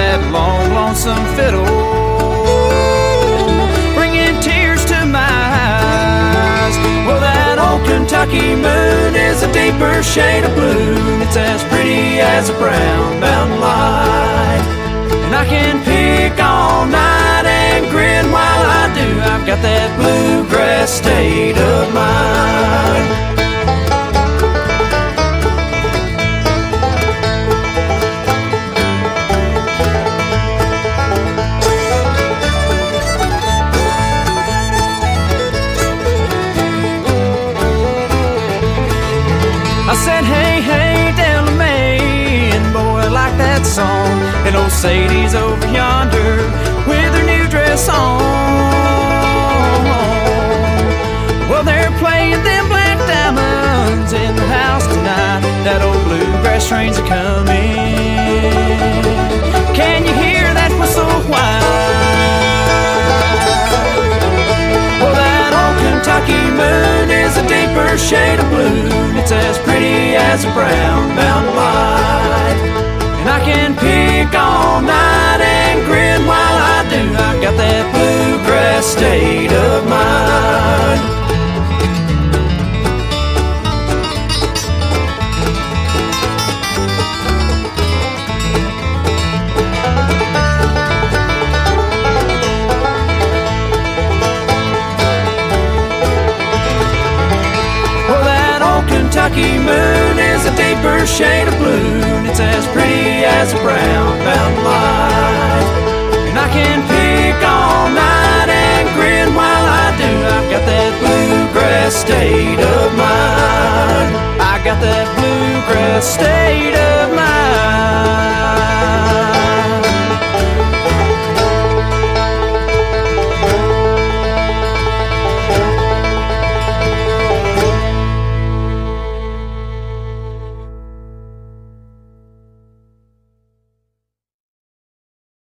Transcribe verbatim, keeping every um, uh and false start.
that long, lonesome fiddle, bringing tears to my eyes. Well, that old Kentucky moon is a deeper shade of blue. It's as pretty as a brown mountain light, and I can pick all night and grin while I do. I've got that bluegrass state of mind. I said, hey, hey, Della Mae, and boy, I like that song. And old Sadie's over yonder with her new dress on. Well, they're playing them Black Diamonds in the house tonight. That old bluegrass train's a-coming. Can you hear that whistle whine? Well, that old Kentucky moon is a deeper shade of blue. It's as pretty as a brown mountain light, and I can pick all night and grin while I do. I've got that bluegrass state of mind. Kentucky moon is a deeper shade of blue, and it's as pretty as a brown mountain light, and I can pick all night and grin while I do. I've got that bluegrass state of mind. I got that bluegrass state